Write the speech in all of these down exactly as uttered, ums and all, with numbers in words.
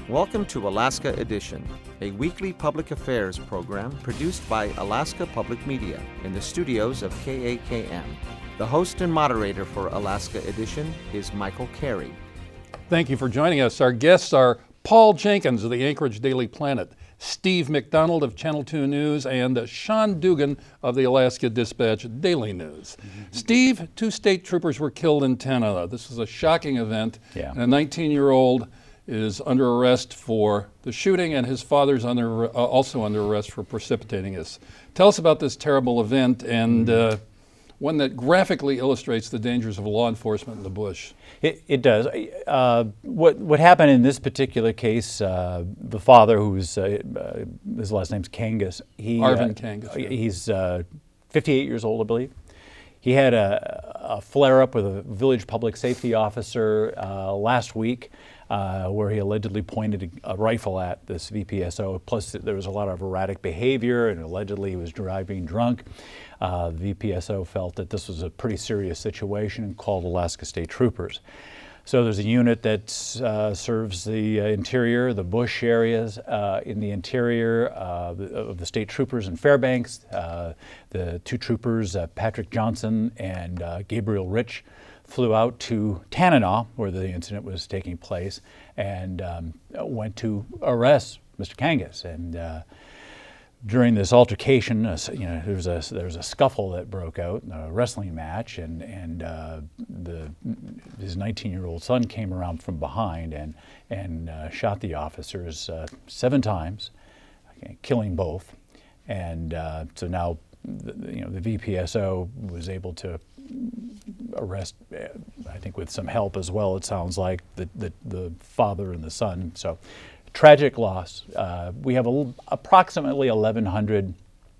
Welcome to Alaska Edition, a weekly public affairs program produced by Alaska Public Media in the studios of K A K M. The host and moderator for Alaska Edition is Michael Carey. Thank you for joining us. Our guests are Paul Jenkins of the Anchorage Daily Planet, Steve McDonald of Channel two News, and Sean Dugan of the Alaska Dispatch Daily News. Mm-hmm. Steve, two state troopers were killed in Tanana. This is a shocking event. Yeah. And a nineteen-year-old is under arrest for the shooting, and his father's under, uh, also under arrest for precipitating this. Tell us about this terrible event and uh, one that graphically illustrates the dangers of law enforcement in the bush. It, it does. Uh, what what happened in this particular case? Uh, the father, who's uh, uh, his last name's Kangas. He, Arvin uh, Kangas. Yeah. He's uh, fifty-eight years old, I believe. He had a, a flare-up with a village public safety officer uh, last week, uh, where he allegedly pointed a rifle at this V P S O. Plus, there was a lot of erratic behavior, and allegedly he was driving drunk. Uh, the V P S O felt that this was a pretty serious situation and called Alaska State Troopers. So there's a unit that uh, serves the uh, interior, the bush areas uh, in the interior uh, of the state troopers in Fairbanks. Uh, the two troopers, uh, Patrick Johnson and uh, Gabriel Rich, flew out to Tanana, where the incident was taking place, and um, went to arrest Mister Kangas. And uh, during this altercation, uh, you know, there was a there was a scuffle that broke out, a wrestling match, and and uh, the his nineteen-year-old son came around from behind and and uh, shot the officers uh, seven times, okay, killing both. And uh, so now, the, you know, the V P S O was able to arrest, I think with some help as well, it sounds like, the the, the father and the son. So. Tragic loss. Uh, we have a, approximately eleven hundred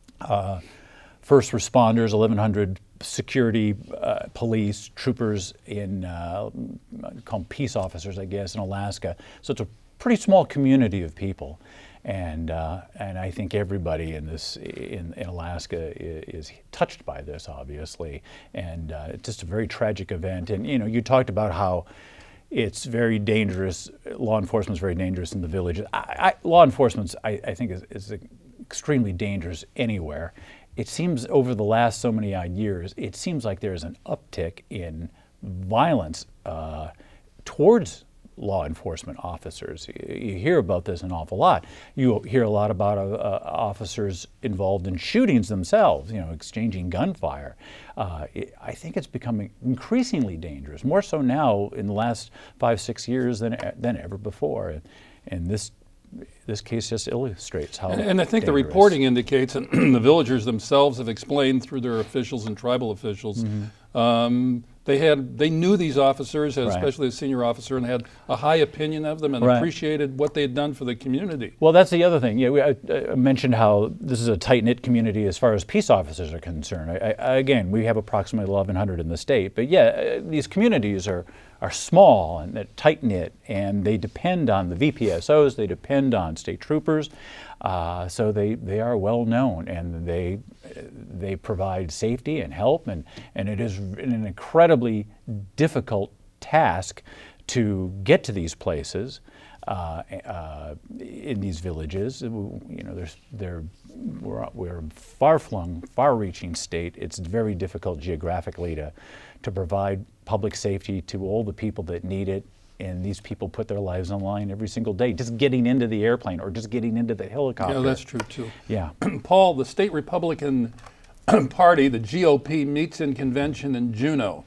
uh, first responders, eleven hundred security, uh, police, troopers in, uh, call them peace officers, I guess, in Alaska. So it's a pretty small community of people. And uh, and I think everybody in this in, in Alaska is, is touched by this, obviously. And uh, it's just a very tragic event. And, you know, you talked about how it's very dangerous. Law enforcement is very dangerous in the villages. I, I, law enforcement, I, I think, is, is extremely dangerous anywhere. It seems over the last so many odd years, it seems like there's an uptick in violence uh, towards law enforcement officers. You hear about this an awful lot. You hear a lot about uh, uh, officers involved in shootings themselves, you know, exchanging gunfire. Uh, it, I think it's becoming increasingly dangerous, more so now in the last five, six years than than ever before. And, and this this case just illustrates how And, and I think dangerous. the reporting indicates, and the villagers themselves have explained through their officials and tribal officials, mm-hmm. um, They had, they knew these officers, Right. especially the senior officer, and had a high opinion of them and Right. appreciated what they had done for the community. Well, that's the other thing. Yeah, we, I, I mentioned how this is a tight-knit community as far as peace officers are concerned. I, I, again, we have approximately eleven hundred in the state, but yeah, uh, these communities are are small and they're tight-knit, and they depend on the V P S Os. They depend on state troopers, uh, so they they are well known, and they they provide safety and help, and and it is an incredibly difficult task to get to these places, uh, uh, in these villages. You know, there's they're we're, we're a far-flung, far-reaching state. It's very difficult geographically to to provide public safety to all the people that need it. And these people put their lives on the line every single day, just getting into the airplane or just getting into the helicopter. Yeah, that's true too. Yeah. Paul, the state Republican Party, the G O P, meets in convention in Juneau.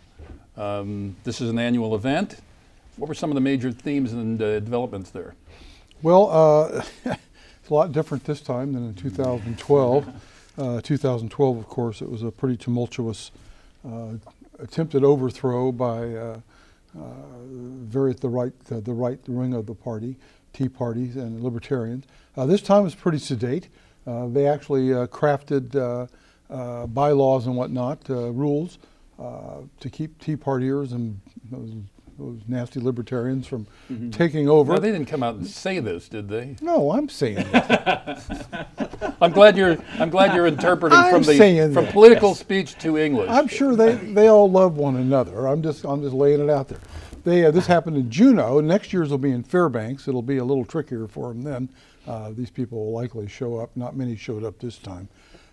Um, this is an annual event. What were some of the major themes and uh, developments there? Well, uh, it's a lot different this time than in two thousand twelve. uh, two thousand twelve, of course, it was a pretty tumultuous uh, attempted overthrow by uh, uh, very at the right, uh, the right wing of the party, Tea Parties and Libertarians. Uh, this time was pretty sedate. Uh, they actually uh, crafted uh, uh, bylaws and whatnot, uh, rules uh, to keep Tea Partiers and those, those nasty libertarians from mm-hmm. taking over. No, they didn't come out and say this, did they? No, I'm saying it. I'm glad you're. I'm glad you're interpreting I'm from the saying from that. political speech to English. I'm sure they, they all love one another. I'm just I'm just laying it out there. they uh, this happened in Juneau. Next year's will be in Fairbanks. It'll be a little trickier for them then. Uh, these people will likely show up. Not many showed up this time.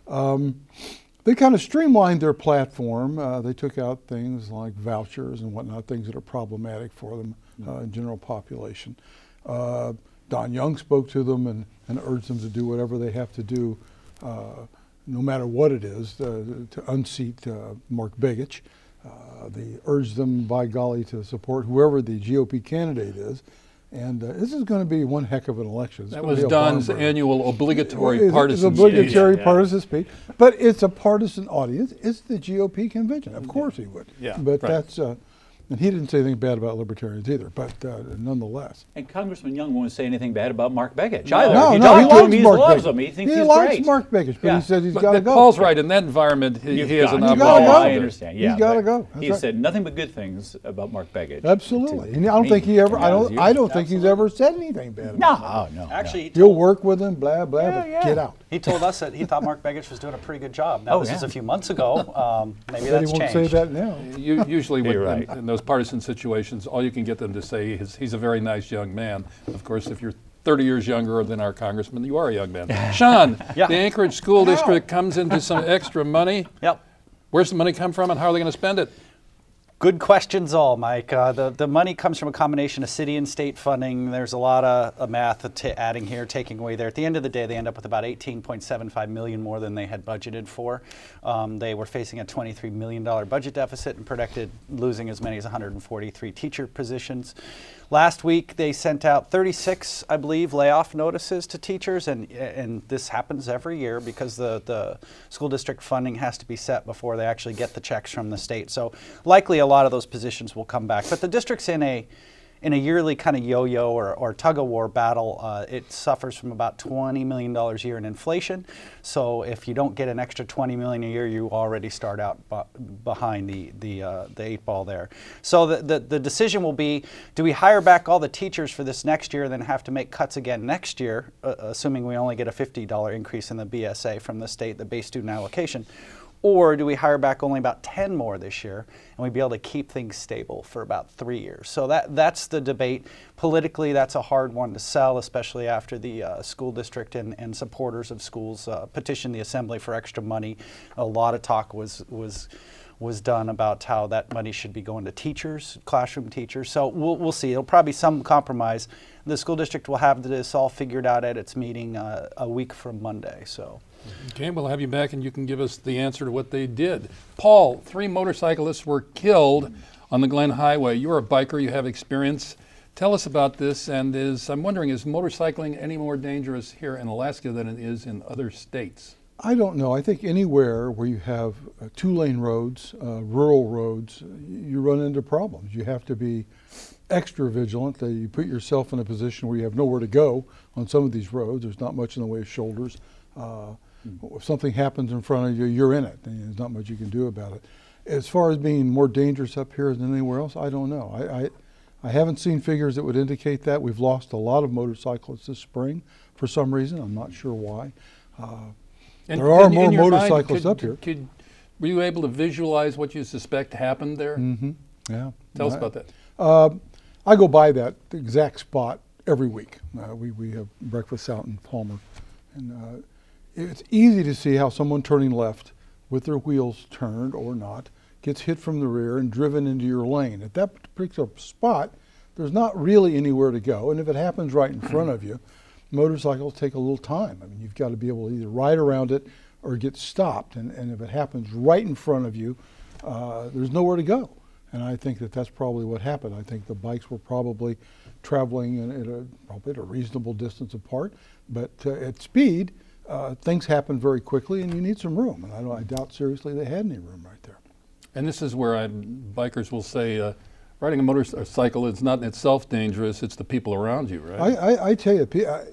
Um, they kind of streamlined their platform. Uh, they took out things like vouchers and whatnot, things that are problematic for them uh, in general population. Uh, Don Young spoke to them and, and urged them to do whatever they have to do, uh, no matter what it is, uh, to unseat uh, Mark Begich. Uh, they urged them, by golly, to support whoever the G O P candidate is. And uh, this is going to be one heck of an election. It's That gonna was be a Don's barn burner. annual obligatory It's- partisan It's obligatory speech. Yeah. partisan speech, but it's a partisan audience. It's the G O P convention. Of course he would. Yeah, But right. that's, uh, and he didn't say anything bad about libertarians either, but uh, nonetheless. And Congressman Young won't say anything bad about Mark Begich No. either. No, he no, talked he to him, loves he Mark loves Begich. him, he thinks he he's likes great. Mark Begich, but Yeah. he says he's But, got to but go. Paul's right. In that environment, he, You've he has got an to You go. gotta obligation. go. I understand. Yeah, He's gotta but go. That's He right. said nothing but good things about Mark Begich. Absolutely. To- And I don't to think me. he ever, I Yeah, don't, you- I don't think he's ever said anything bad about him. No, no. Actually, he He'll told, work with him, blah, blah, Yeah, but yeah. get out. he told us that he thought Mark Begich was doing a pretty good job. Now, Oh, this yeah. is a few months ago. Um, maybe But he that's won't changed. say that now. U- Usually, with, You're in, right. in those partisan situations, all you can get them to say is he's a very nice young man. Of course, if you're thirty years younger than our congressman, you are a young man. Sean, Yeah. the Anchorage School District comes into some extra money. Yep. Where's the money come from, and how are they going to spend it? Good questions all, Mike. Uh, the, the money comes from a combination of city and state funding. There's a lot of, of math to adding here, taking away there. At the end of the day, they end up with about eighteen point seven five million dollars more than they had budgeted for. Um, they were facing a twenty-three million dollars budget deficit and predicted losing as many as one hundred forty-three teacher positions. Last week, they sent out thirty-six, I believe, layoff notices to teachers, and and this happens every year because the, the school district funding has to be set before they actually get the checks from the state. So likely a lot of those positions will come back. But the district's in a in a yearly kind of yo-yo or, or tug-of-war battle. Uh, it suffers from about twenty million dollars a year in inflation. So if you don't get an extra twenty million dollars a year, you already start out bu- behind the the, uh, the eight ball there. So the, the the decision will be: do we hire back all the teachers for this next year, and then have to make cuts again next year, uh, assuming we only get a fifty dollar increase in the B S A from the state, the base student allocation? Or do we hire back only about ten more this year, and we'd be able to keep things stable for about three years? So that that's the debate. Politically, that's a hard one to sell, especially after the uh, school district and, and supporters of schools uh, petitioned the assembly for extra money. A lot of talk was was was done about how that money should be going to teachers, classroom teachers. So we'll we'll see. It'll probably be some compromise. The school district will have this all figured out at its meeting uh, a week from Monday. So. Okay, we'll have you back and you can give us the answer to what they did. Paul, three motorcyclists were killed on the Glen Highway. You're a biker, you have experience. Tell us about this, and is I'm wondering, is motorcycling any more dangerous here in Alaska than it is in other states? I don't know. I think anywhere where you have uh, two-lane roads, uh, rural roads, you run into problems. You have to be extra vigilant. Uh, you put yourself in a position where you have nowhere to go on some of these roads. There's not much in the way of shoulders. Uh, If something happens in front of you, you're in it, and there's not much you can do about it. As far as being more dangerous up here than anywhere else, I don't know. I, I, I haven't seen figures that would indicate that. We've lost a lot of motorcyclists this spring for some reason. I'm not sure why. Uh, And there are in- more in your mind, motorcyclists could- up here. Could, were you able to visualize what you suspect happened there? Mm-hmm. Yeah. Tell us I- about that. Uh, I go by that exact spot every week. Uh, we, we have breakfast out in Palmer. And uh, it's easy to see how someone turning left with their wheels turned or not gets hit from the rear and driven into your lane. At that particular spot, there's not really anywhere to go. And if it happens right in front of you, motorcycles take a little time. I mean, you've got to be able to either ride around it or get stopped. And, and if it happens right in front of you, uh, there's nowhere to go. And I think that that's probably what happened. I think the bikes were probably traveling in, at a, probably at a reasonable distance apart, but uh, at speed, uh, things happen very quickly, and you need some room. And I, don't, I doubt seriously they had any room right there. And this is where I, bikers will say, uh, riding a motorcycle is not in itself dangerous, it's the people around you, right? I, I, I tell you, pe- I,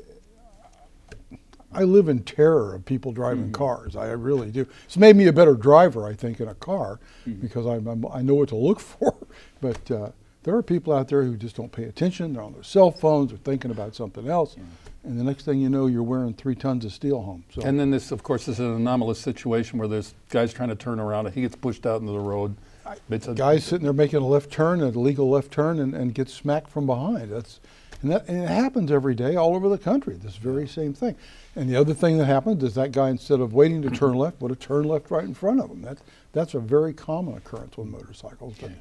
I live in terror of people driving Mm-hmm. cars. I really do. It's made me a better driver, I think, in a car Mm-hmm. because I'm, I'm, I know what to look for. But uh, there are people out there who just don't pay attention. They're on their cell phones. They're thinking about something else. And the next thing you know, you're wearing three tons of steel home. So. And then this, of course, is an anomalous situation where there's guys trying to turn around, and he gets pushed out into the road, It's a, Guys sitting there making a left turn, a legal left turn, and, and get smacked from behind. That's and that and it happens every day all over the country. This very same thing. And the other thing that happens is that guy, instead of waiting to turn left, would have turned left right in front of him. That's that's a very common occurrence with motorcycles. But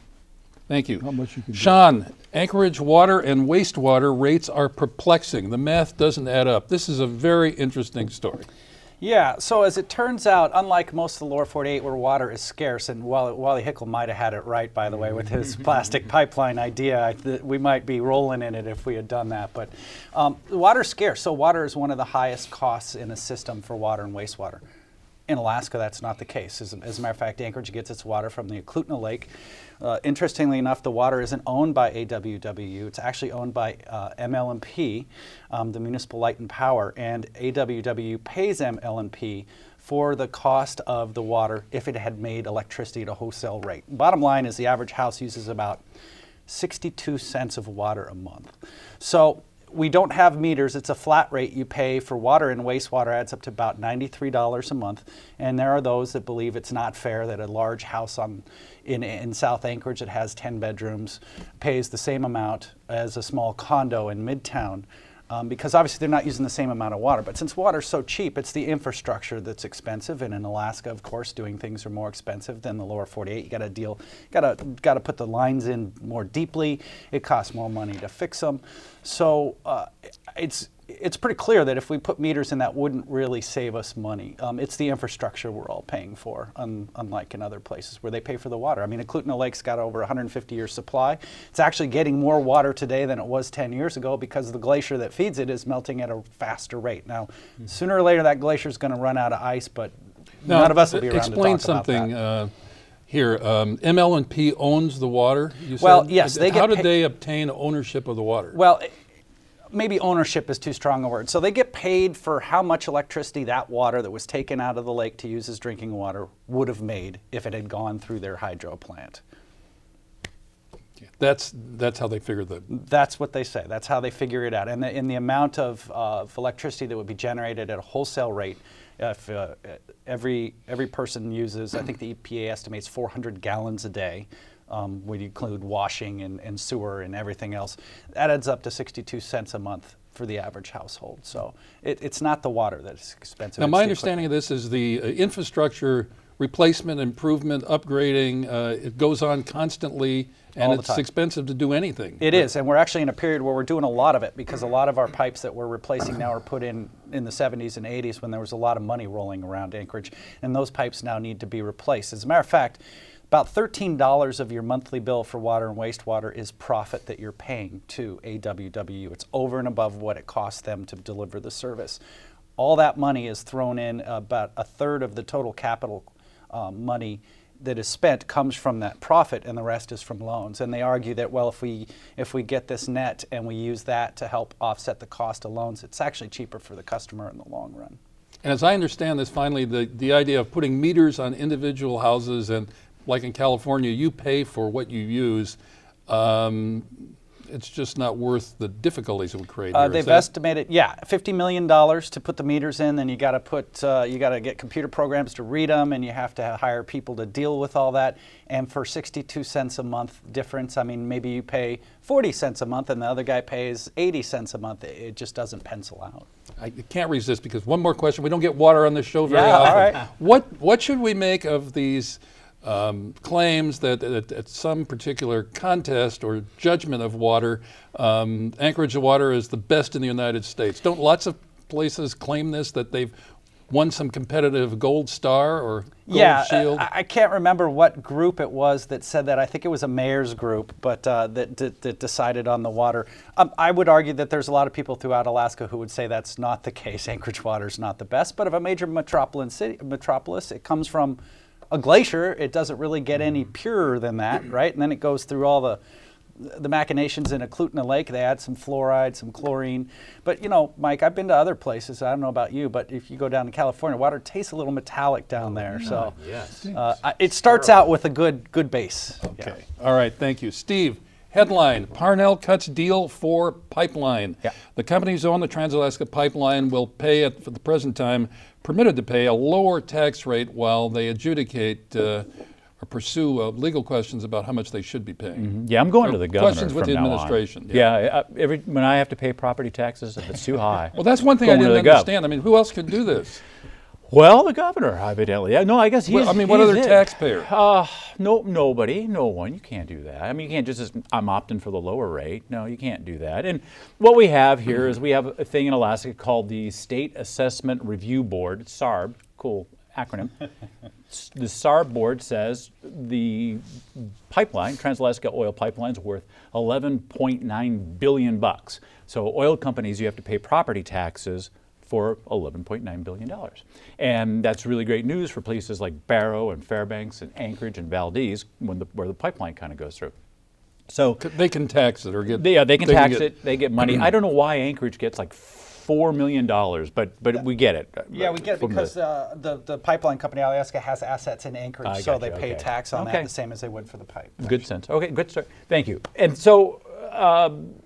Thank you. not much you can do. Sean, Anchorage water and wastewater rates are perplexing. The math doesn't add up. This is a very interesting story. Yeah, so as it turns out, unlike most of the lower forty-eight where water is scarce, and Wally, Wally Hickel might have had it right, by the way, with his plastic pipeline idea, I th we might be rolling in it if we had done that. But um, water's scarce, so water is one of the highest costs in a system for water and wastewater. In Alaska, that's not the case. As, as a matter of fact, Anchorage gets its water from the Eklutna Lake. Uh, interestingly enough, the water isn't owned by A W W U. It's actually owned by uh, M L and P, um, the Municipal Light and Power, and A W W U pays M L and P for the cost of the water if it had made electricity at a wholesale rate. Bottom line is the average house uses about sixty-two cents of water a month. So we don't have meters. It's a flat rate you pay for water, and wastewater adds up to about ninety-three dollars a month. And there are those that believe it's not fair that a large house on in, in South Anchorage that has ten bedrooms pays the same amount as a small condo in Midtown. Um, because obviously they're not using the same amount of water. But since water's so cheap, it's the infrastructure that's expensive. And in Alaska, of course, doing things are more expensive than the lower forty-eight. You got to deal, got to got to put the lines in more deeply. It costs more money to fix them. So uh, it's it's pretty clear that if we put meters in, that wouldn't really save us money. Um, it's the infrastructure we're all paying for, un unlike in other places where they pay for the water. I mean, Eklutna Lake's got over one hundred fifty year supply. It's actually getting more water today than it was ten years ago because the glacier that feeds it is melting at a faster rate. Now, mm-hmm. sooner or later, that glacier is going to run out of ice, but now, none of us will be around explain to talk something. about that. Uh, Here, um, M L and P owns the water, you said? Well, yes, they How get did they obtain ownership of the water? Well, maybe ownership is too strong a word. So they get paid for how much electricity that water that was taken out of the lake to use as drinking water would have made if it had gone through their hydro plant. That's that's how they figure the. That's what they say. That's how they figure it out. And the, in the amount of, uh, of electricity that would be generated at a wholesale rate, if uh, every every person uses, I think the E P A estimates four hundred gallons a day. Um, when you include washing and, and sewer and everything else, that adds up to sixty-two cents a month for the average household. So it, it's not the water that's expensive. Now, it's my the understanding of this is the uh, infrastructure replacement, improvement, upgrading, uh, it goes on constantly, and All the it's time. expensive to do anything. It is, and we're actually in a period where we're doing a lot of it because a lot of our pipes that we're replacing now are put in in the seventies and eighties when there was a lot of money rolling around Anchorage, and those pipes now need to be replaced. As a matter of fact, about thirteen dollars of your monthly bill for water and wastewater is profit that you're paying to A W W U. It's over and above what it costs them to deliver the service. All that money is thrown in. About a third of the total capital um, money that is spent comes from that profit, and the rest is from loans. And they argue that, well, if we if we get this net and we use that to help offset the cost of loans, it's actually cheaper for the customer in the long run. And as I understand this, finally, the, the idea of putting meters on individual houses, and like in California, you pay for what you use, um, it's just not worth the difficulties it would create. Uh, here. they've Is that- estimated, yeah, fifty million dollars to put the meters in. Then you got to put, uh, you got to get computer programs to read them, and you have to hire people to deal with all that. And for sixty-two cents a month difference, I mean, maybe you pay forty cents a month, and the other guy pays eighty cents a month. It just doesn't pencil out. I can't resist, because one more question. We don't get water on this show very Yeah, often. all right. What what should we make of these um, claims that at, at some particular contest or judgment of water, um, Anchorage water is the best in the United States? Don't lots of places claim this, that they've won some competitive gold star or gold yeah, shield? I, I can't remember what group it was that said that. I think it was a mayor's group, but uh, that, that, that decided on the water. Um, I would argue that there's a lot of people throughout Alaska who would say that's not the case. Anchorage water is not the best, but of a major metropolis, city, metropolis, it comes from a glacier. It doesn't really get any purer than that, right? And then it goes through all the the machinations in Eklutna Lake. They add some fluoride, some chlorine. But, you know, Mike, I've been to other places. I don't know about you, but if you go down to California, water tastes a little metallic down there. So Yes. uh, I- it starts out with a good good base. Okay. All right. Thank you. Steve, headline, Parnell cuts deal for pipeline. Yeah. The companies who own the Trans-Alaska Pipeline will pay, at for the present time, permitted to pay a lower tax rate while they adjudicate uh, or pursue uh, legal questions about how much they should be paying. Mm-hmm. Yeah, I'm going So to the governor questions with from the now on. administration. Yeah, uh, every, when I have to pay property taxes, if it's too high. Well, that's one thing I going to didn't the gov. understand. I mean, who else could do this? Well, the governor, evidently. Yeah, no, I guess he's. Well, I mean, what he's other it. taxpayer? Uh, no, nobody, no one. You can't do that. I mean, you can't just, just, I'm opting for the lower rate. No, you can't do that. And what we have here is we have a thing in Alaska called the State Assessment Review Board, S A R B, cool acronym. The S A R B board says the pipeline, Trans-Alaska Oil Pipeline, is worth eleven point nine billion bucks. So oil companies, you have to pay property taxes for eleven point nine billion dollars. And that's really great news for places like Barrow and Fairbanks and Anchorage and Valdez, when the, where the pipeline kind of goes through. So They can tax it or get. they, yeah, they can tax get- it, they get money. I don't know why Anchorage gets like four million dollars, but but we get it. Yeah, we get it from because the, uh, the, the pipeline company, Alaska, has assets in Anchorage, I so got they you, pay okay. tax on Okay. that the same as they would for the pipe. Good sense. Okay, good start. Thank you. And so uh,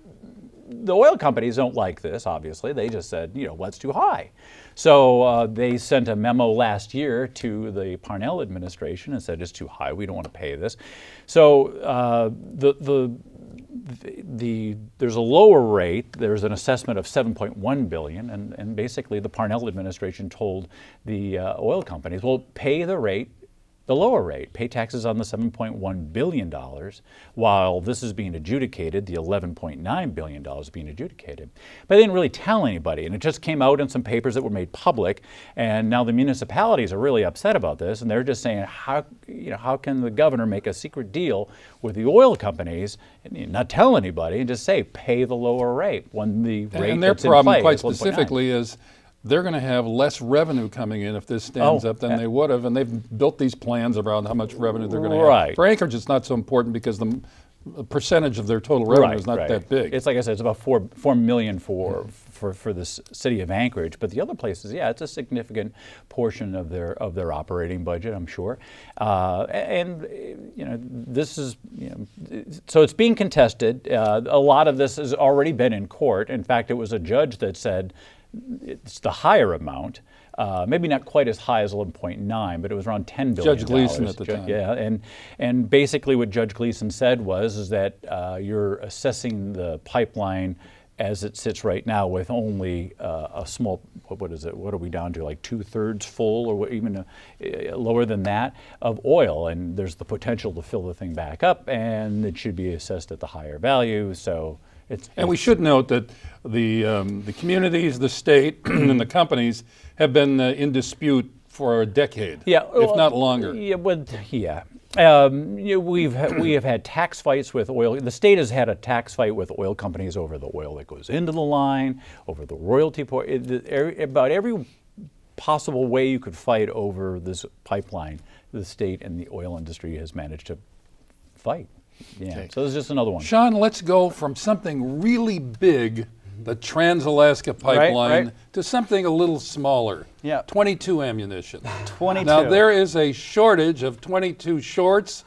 the oil companies don't like this, obviously. They just said, you know, what's too high? So uh, they sent a memo last year to the Parnell administration and said it's too high. We don't want to pay this. So uh, the the The, the there's a lower rate. There's an assessment of seven point one billion, and and basically the Parnell administration told the uh, oil companies, well, pay the rate, the lower rate, pay taxes on the seven point one billion dollars, while this is being adjudicated, the eleven point nine billion dollars is being adjudicated. But they didn't really tell anybody, and it just came out in some papers that were made public, and now the municipalities are really upset about this, and they're just saying, how, you know, how can the governor make a secret deal with the oil companies and not tell anybody and just say, pay the lower rate when the rate And their that's in problem, play quite is one point nine. specifically, is they're going to have less revenue coming in if this stands Oh, up than uh, they would have, and they've built these plans around how much revenue they're going to have. Right. For Anchorage, it's not so important because the m- percentage of their total revenue is not right. that big. It's like I said, it's about four four million for for for the s- city of Anchorage. But the other places, yeah, it's a significant portion of their of their operating budget, I'm sure. Uh, and uh, you know, this is you know, so it's being contested. Uh, a lot of this has already been in court. In fact, it was a judge that said it's the higher amount. Uh, maybe not quite as high as eleven point nine, but it was around ten billion dollars. Judge Gleason at the Ju- time. Yeah, and and basically what Judge Gleason said was is that uh, you're assessing the pipeline as it sits right now with only uh, a small, what, what is it, what are we down to, like two-thirds full or what, even uh, lower than that of oil, and there's the potential to fill the thing back up, and it should be assessed at the higher value, so it's... And we should note that the um, the communities, the state, and the companies have been uh, in dispute for a decade, Yeah, if well, not longer. Yeah, well, yeah. Um, you know, we've ha- we have had tax fights with oil. The state has had a tax fight with oil companies over the oil that goes into the line, over the royalty port, it, it, every, about every possible way you could fight over this pipeline. The state and the oil industry has managed to fight. Yeah. Okay. So this is just another one. Sean, let's go from something really big, the Trans-Alaska Pipeline, right. to something a little smaller. Yeah. twenty-two ammunition. twenty-two. Now there is a shortage of twenty-two shorts,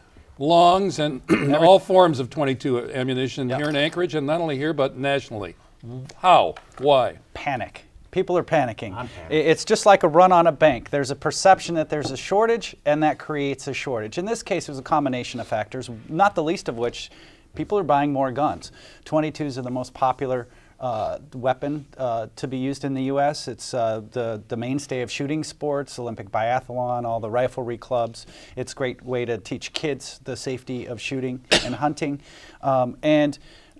longs, and all forms of twenty-two ammunition Yep. here in Anchorage, and not only here but nationally. How? Why? Panic. People are panicking. I- It's just like a run on a bank. There's a perception that there's a shortage, and that creates a shortage. In this case, it was a combination of factors, not the least of which people are buying more guns. twenty-twos are the most popular uh, weapon uh, to be used in the U S It's uh, the, the mainstay of shooting sports, Olympic biathlon, all the riflery clubs. It's a great way to teach kids the safety of shooting and hunting. Um, and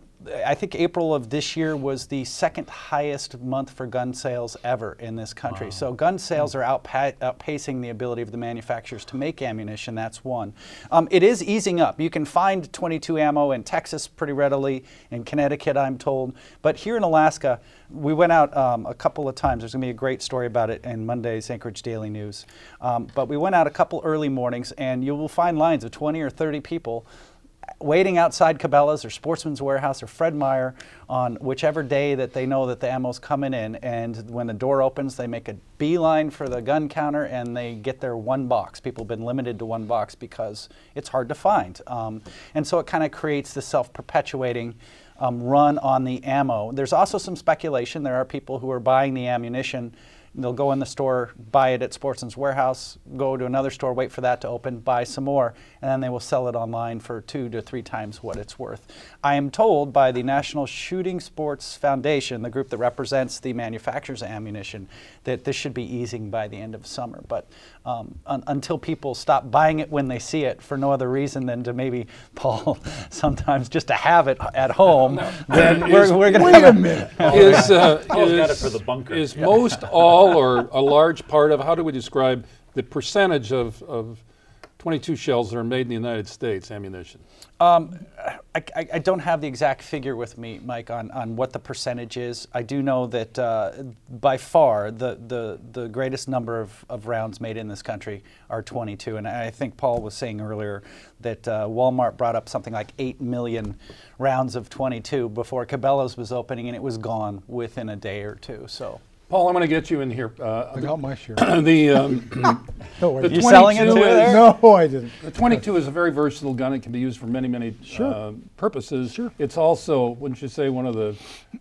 I think April of this year was the second highest month for gun sales ever in this country. Wow. So gun sales are outpa- outpacing the ability of the manufacturers to make ammunition. That's one. Um, it is easing up. You can find twenty-two ammo in Texas pretty readily, in Connecticut, I'm told. But here in Alaska, we went out um, a couple of times. There's going to be a great story about it in Monday's Anchorage Daily News. Um, but we went out a couple early mornings, and you will find lines of twenty or thirty people waiting outside Cabela's or Sportsman's Warehouse or Fred Meyer on whichever day that they know that the ammo's coming in. And when the door opens, they make a beeline for the gun counter and they get their one box. People have been limited to one box because it's hard to find. Um, and so it kind of creates this self-perpetuating um, run on the ammo. There's also some speculation. There are people who are buying the ammunition They'll go in the store, buy it at Sportsman's Warehouse, go to another store, wait for that to open, buy some more, and then they will sell it online for two to three times what it's worth. I am told by the National Shooting Sports Foundation, the group that represents the manufacturers of ammunition, that this should be easing by the end of summer. But um, un until people stop buying it when they see it for no other reason than to maybe, Paul, sometimes just to have it at home, then we're, we're going to Wait have a minute. Is, uh, Paul's got it is, for the bunker. is most all or a large part of, how do we describe the percentage of, of twenty-two shells that are made in the United States, ammunition? Um, I, I, I don't have the exact figure with me, Mike, on, on what the percentage is. I do know that uh, by far the, the, the greatest number of, of rounds made in this country are twenty-two. And I think Paul was saying earlier that uh, Walmart brought up something like eight million rounds of twenty-two before Cabela's was opening, and it was gone within a day or two. So. Paul, I'm going to get you in here. Uh, I got my share. the um, No, I the didn't. You selling it too twenty-two there? is- No, I didn't. The twenty-two is a very versatile gun. It can be used for many, many Sure. uh, purposes. Sure. It's also, wouldn't you say, one of the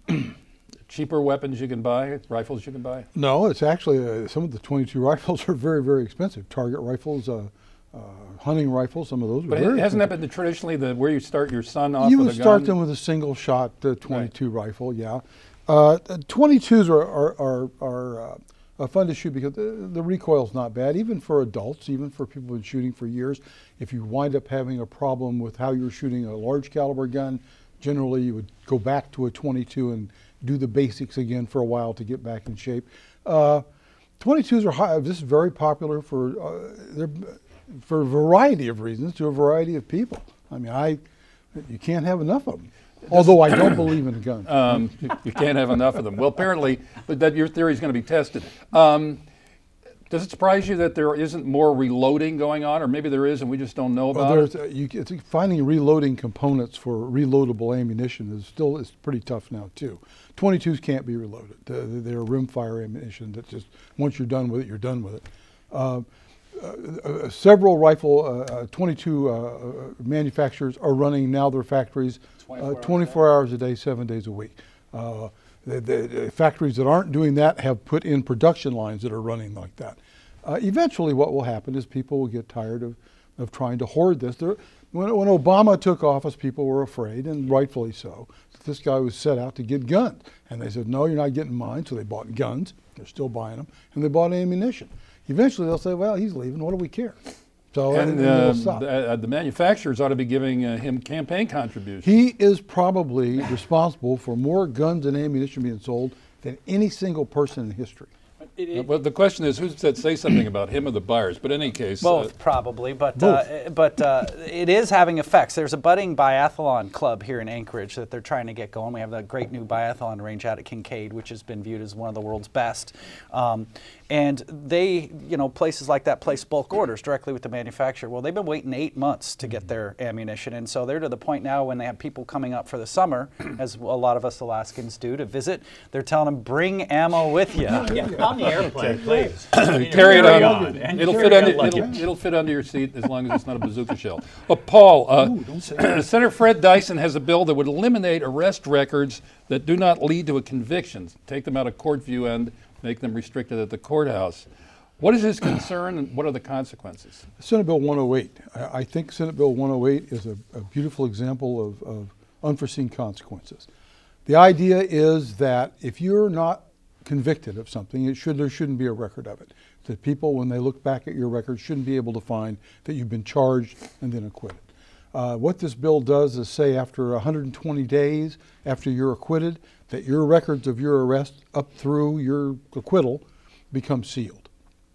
cheaper weapons you can buy, rifles you can buy? No, it's actually, uh, some of the twenty-two rifles are very, very expensive. Target rifles, uh, uh, hunting rifles, some of those are But very hasn't that expensive. been the, traditionally the where you start your son off You with would a start gun? them with a single shot uh, twenty-two rifle, yeah. Uh, twenty-twos are, are, are, are uh, uh, fun to shoot because the, the recoil's not bad, even for adults, even for people who've been shooting for years. If you wind up having a problem with how you're shooting a large caliber gun, generally you would go back to a twenty-two and do the basics again for a while to get back in shape. Uh, twenty-twos are high, this is very popular for, uh, they're, for a variety of reasons to a variety of people. I mean, I, you can't have enough of them. Although I don't believe in guns. Um, you, you can't have enough of them. Well, apparently, but that your theory is going to be tested. Um, does it surprise you that there isn't more reloading going on, or maybe there is and we just don't know Well, about there's, it? uh, you, it's, finding reloading components for reloadable ammunition is still is pretty tough now too. twenty-twos can't be reloaded. Uh, they're rimfire ammunition that just once you're done with it, you're done with it. Uh, uh, uh, several rifle uh, uh, twenty-two uh, uh, manufacturers are running now their factories uh, twenty-four hours a day, seven days a week. Uh, the, the, the factories that aren't doing that have put in production lines that are running like that. Uh, eventually what will happen is people will get tired of, of trying to hoard this. There, when, when Obama took office, people were afraid, and rightfully so, that this guy was set out to get guns. And they said, no, you're not getting mine, so they bought guns. They're still buying them, and they bought ammunition. Eventually they'll say, well, he's leaving, what do we care? So And and they'll uh, stop. the, uh, the manufacturers ought to be giving uh, him campaign contributions. He is probably responsible for more guns and ammunition being sold than any single person in history. It, Uh, it, Well, the question is, who said say something about him or the buyers? But in any case, Both, uh, probably, but Both. Uh, but uh, it is having effects. There's a budding biathlon club here in Anchorage that they're trying to get going. We have the great new biathlon range out at Kincaid, which has been viewed as one of the world's best. Um, and they, you know, places like that place bulk orders directly with the manufacturer. Well, they've been waiting eight months to get their ammunition, and so they're to the point now when they have people coming up for the summer, as a lot of us Alaskans do, to visit. They're telling them, bring ammo with you. Yeah, on the airplane, please. carry it on. And It'll carry fit under. on It'll, luggage. it'll fit under your seat as long as it's not a bazooka shell. Uh, Paul, uh, Senator Fred Dyson has a bill that would eliminate arrest records that do not lead to a conviction, take them out of court view and make them restricted at the courthouse. What is his concern, and what are the consequences? Senate Bill one oh eight. I, I think Senate Bill one oh eight is a, a beautiful example of, of unforeseen consequences. The idea is that if you're not convicted of something, it should, there shouldn't be a record of it. That people, when they look back at your record, shouldn't be able to find that you've been charged and then acquitted. Uh, what this bill does is say after one hundred twenty days after you're acquitted, that your records of your arrest up through your acquittal become sealed.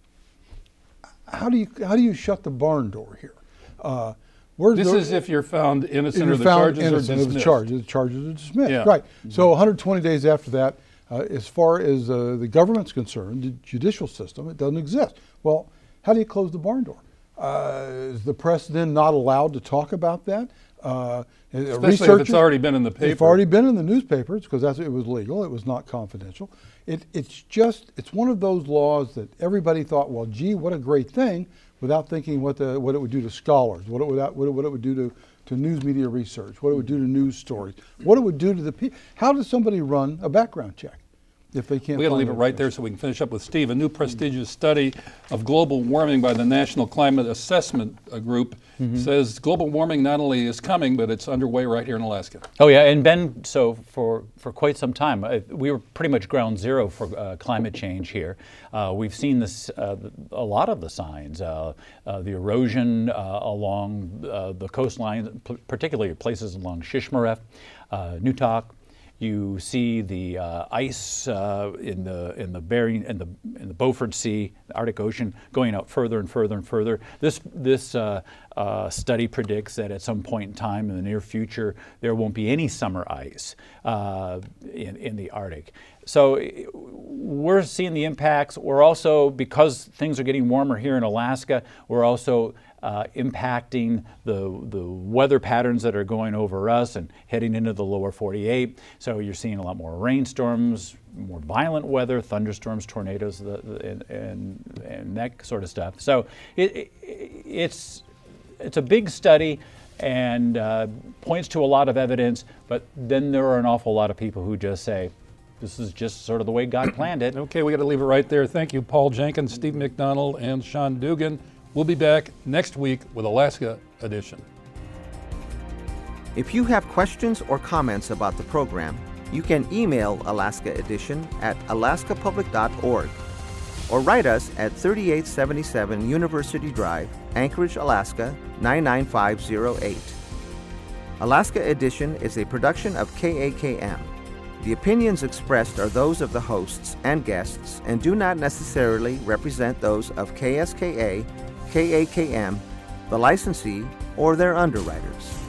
How do you, how do you shut the barn door here? Uh, where's This the- is if you're found innocent you're or the found charges are innocent of dismissed. the charges. The charges are dismissed. Yeah. Right. So one hundred twenty days after that, uh, as far as uh, the government's concerned, the judicial system, it doesn't exist. Well, how do you close the barn door? Uh, is the press then not allowed to talk about that? Uh, Especially if it's already been in the paper. It's already been in the newspapers because that's it was legal. It was not confidential. It, it's just it's one of those laws that everybody thought, well, gee, what a great thing, without thinking what the what it would do to scholars, what it would what it, what it would do to to news media research, what it would do to news stories, what it would do to the people. How does somebody run a background check? if they can't We got to find leave it those right fish. there so we can finish up with Steve. A new prestigious study of global warming by the National Climate Assessment uh, Group Mm-hmm. says global warming not only is coming, but it's underway right here in Alaska. Oh yeah, and Ben, so for, for quite some time, uh, we were pretty much ground zero for uh, climate change here. Uh, we've seen this, uh, a lot of the signs, uh, uh, the erosion uh, along uh, the coastline, p- particularly places along Shishmaref, uh, Nutak. You see the uh, ice uh, in the in the Bering in the in the Beaufort Sea, the Arctic Ocean, going out further and further and further. This this uh, uh, study predicts that at some point in time in the near future there won't be any summer ice uh, in in the Arctic. So we're seeing the impacts. We're also, because things are getting warmer here in Alaska, we're also Uh, impacting the the weather patterns that are going over us and heading into the lower forty-eight. So you're seeing a lot more rainstorms, more violent weather, thunderstorms, tornadoes, the, the, and, and and that sort of stuff. So it, it, it's it's a big study and uh, points to a lot of evidence. But then there are an awful lot of people who just say, this is just sort of the way God planned it. Okay, we got to leave it right there. Thank you, Paul Jenkins, Steve McDonald, and Sean Dugan. We'll be back next week with Alaska Edition. If you have questions or comments about the program, you can email Alaska Edition at alaska public dot org or write us at thirty-eight seventy-seven University Drive, Anchorage, Alaska nine nine five zero eight. Alaska Edition is a production of K A K M. The opinions expressed are those of the hosts and guests and do not necessarily represent those of K S K A, K A K M, the licensee, or their underwriters.